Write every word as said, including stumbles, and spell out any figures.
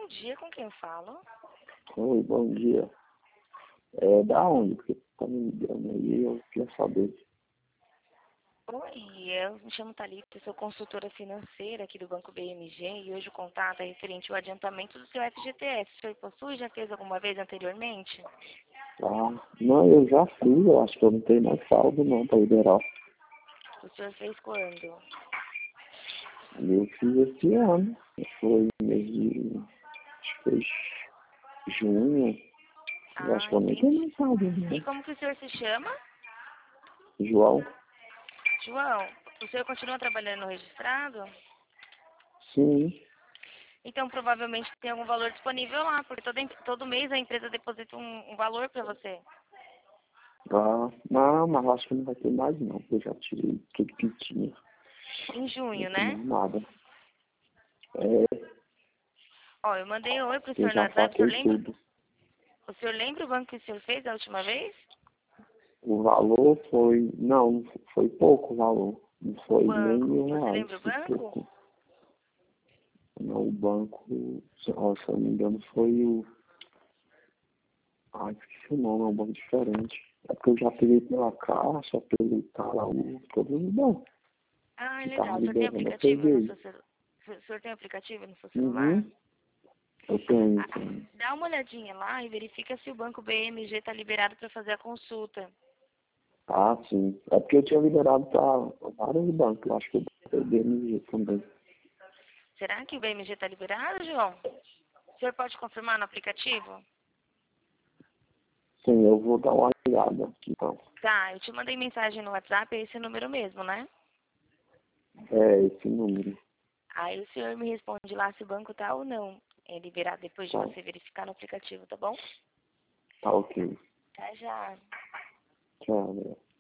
Bom dia, com quem eu falo? Oi, bom dia. É da onde? Porque tá me ligando aí, eu queria saber. Oi, eu me chamo Thalita, sou consultora financeira aqui do Banco B M G e hoje o contato é referente ao adiantamento do seu F G T S. O senhor possui, já fez alguma vez anteriormente? Ah, não, eu já fiz, eu acho que eu não tenho mais saldo não pra liberar. O senhor fez quando? Eu fiz esse ano, foi mês de, acho que foi junho, eu acho Ah, que eu nem tenho entendi. mais saldo E não. como que o senhor se chama? João? João, o senhor continua trabalhando no registrado? Sim. Então, provavelmente tem algum valor disponível lá, porque todo, em- todo mês a empresa deposita um, um valor para você. Ah, não, mas acho que não vai ter mais não, porque eu já tirei tudo que tinha. Em Não junho, tem né? mais nada. É, Ó, eu mandei oi pro eu senhor no já WhatsApp, o senhor saquei lembra? tudo. O senhor lembra o banco que o senhor fez da última vez? O valor foi, não, foi pouco o valor. Não O foi nem banco. mil Você reais, lembra o foi banco? pouco. Não, o banco, se ó, se eu não me engano, foi o. Ah, esqueci o nome, é um banco diferente. É porque eu já peguei pela caixa, pelo Itaú, todos os bancos Ah, que estavam legal. O senhor tem liberando, eu aplicativo no peguei. seu celular? O senhor tem aplicativo no seu celular? Uhum, eu tenho, Ah, tenho. dá uma olhadinha lá e verifica se o banco B M G está liberado para fazer a consulta. Ah, sim. É porque eu tinha liberado para vários bancos, eu acho que eu peguei no dia também. Será que o B M G está liberado, João? O senhor pode confirmar no aplicativo? Sim, eu vou dar uma olhada aqui, então. Tá, eu te mandei mensagem no WhatsApp, é esse número mesmo, né? É, esse número. Aí o senhor me responde lá se o banco tá ou não é liberado depois de Tá, você verificar no aplicativo, tá bom? tá ok. Tá já. Tchau, né?